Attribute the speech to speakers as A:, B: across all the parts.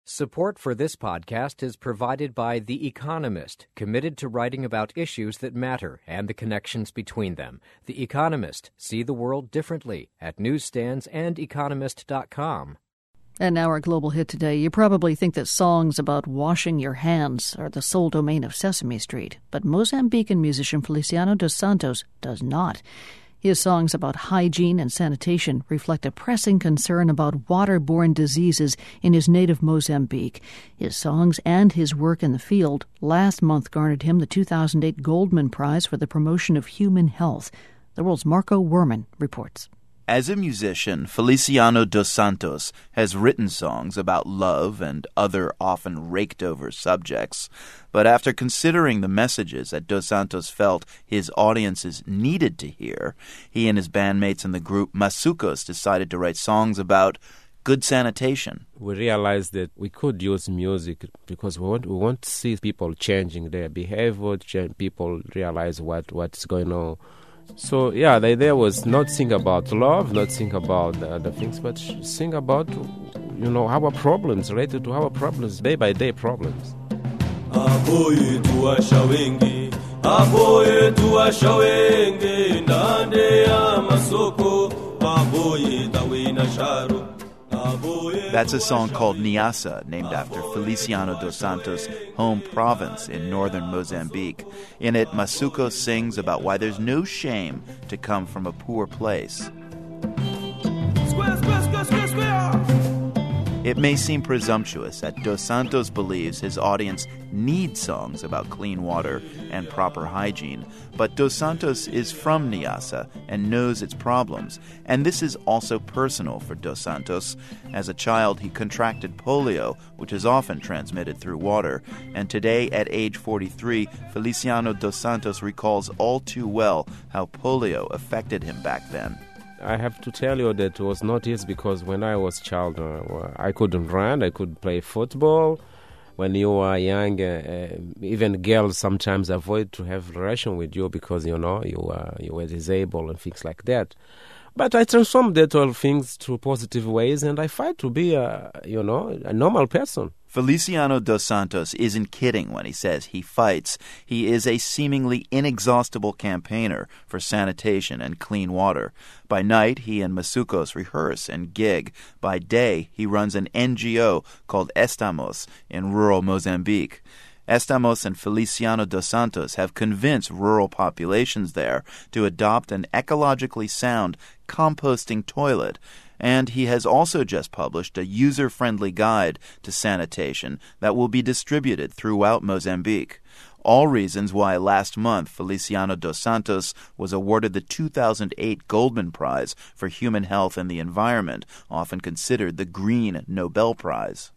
A: Support for this podcast is provided by The Economist, committed to writing about issues that matter and the connections between them. The Economist. See the world differently at newsstands and economist.com.
B: And now our global hit today. You probably think that songs about washing your hands are the sole domain of Sesame Street, but Mozambican musician Feliciano dos Santos does not. His songs about hygiene and sanitation reflect a pressing concern about waterborne diseases in his native Mozambique. His songs and his work in the field last month garnered him the 2008 Goldman Prize for the promotion of human health. The World's Marco Werman reports.
C: As a musician, Feliciano dos Santos has written songs about love and other often raked-over subjects. But after considering the messages that dos Santos felt his audiences needed to hear, he and his bandmates in the group Masucos decided to write songs about good sanitation.
D: We realized that we could use music because we want to see people changing their behavior, people realize what's going on. So, the idea was not sing about love, not sing about other things, but sing about, our problems, related to our problems, day-by-day problems.
C: That's a song called Niassa, named after Feliciano dos Santos' home province in northern Mozambique. In it, Masuco sings about why there's no shame to come from a poor place. It may seem presumptuous that dos Santos believes his audience needs songs about clean water and proper hygiene, but dos Santos is from Niassa and knows its problems, and this is also personal for dos Santos. As a child, he contracted polio, which is often transmitted through water, and today, at age 43, Feliciano dos Santos recalls all too well how polio affected him back then.
D: I have to tell you that it was not easy because when I was a child, I couldn't run, I couldn't play football. When you are young, even girls sometimes avoid to have a relation with you because, you were disabled and things like that. But I transformed that all things to positive ways, and I fight to be a normal person.
C: Feliciano dos Santos isn't kidding when he says he fights. He is a seemingly inexhaustible campaigner for sanitation and clean water. By night, he and Masucos rehearse and gig. By day, he runs an NGO called Estamos in rural Mozambique. Estamos and Feliciano dos Santos have convinced rural populations there to adopt an ecologically sound composting toilet. And he has also just published a user-friendly guide to sanitation that will be distributed throughout Mozambique. All reasons why last month Feliciano dos Santos was awarded the 2008 Goldman Prize for Human Health and the Environment, often considered the Green Nobel Prize.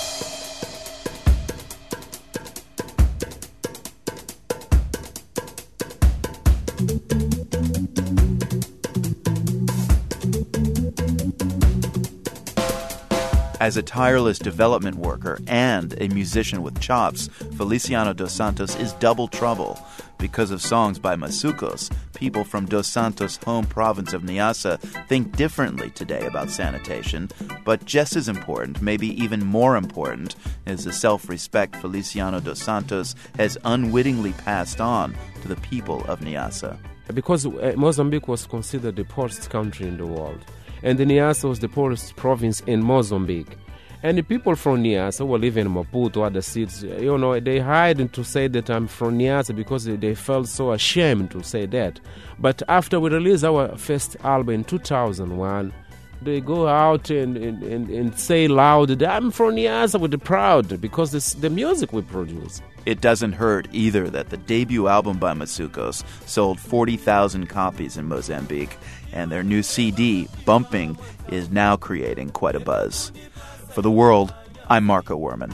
C: As a tireless development worker and a musician with chops, Feliciano dos Santos is double trouble. Because of songs by Masucos, people from dos Santos' home province of Niassa think differently today about sanitation. But just as important, maybe even more important, is the self-respect Feliciano dos Santos has unwittingly passed on to the people of Niassa.
D: Because Mozambique was considered the poorest country in the world. And Niassa was the poorest province in Mozambique. And the people from Niassa who live in Maputo, other cities, they hide to say that I'm from Niassa because they felt so ashamed to say that. But after we released our first album in 2001, they go out and say loud that I'm from Niassa with the proud because it's the music we produce.
C: It doesn't hurt either that the debut album by Masucos sold 40,000 copies in Mozambique, and their new CD, Bumping, is now creating quite a buzz. For The World, I'm Marco Werman.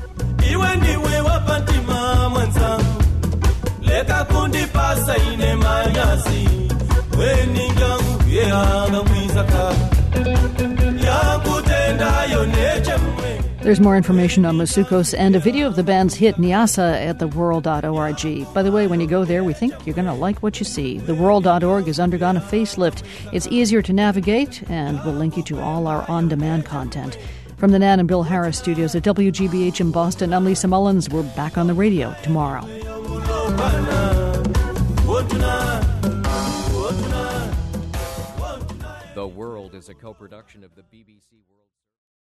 B: There's more information on Masucos and a video of the band's hit Niassa at theworld.org. By the way, when you go there, we think you're going to like what you see. Theworld.org has undergone a facelift. It's easier to navigate, and we'll link you to all our on-demand content. From From the Nan and Bill Harris studios at WGBH in Boston, I'm Lisa Mullins. We're back on the radio tomorrow.
A: The World is a co-production of the BBC World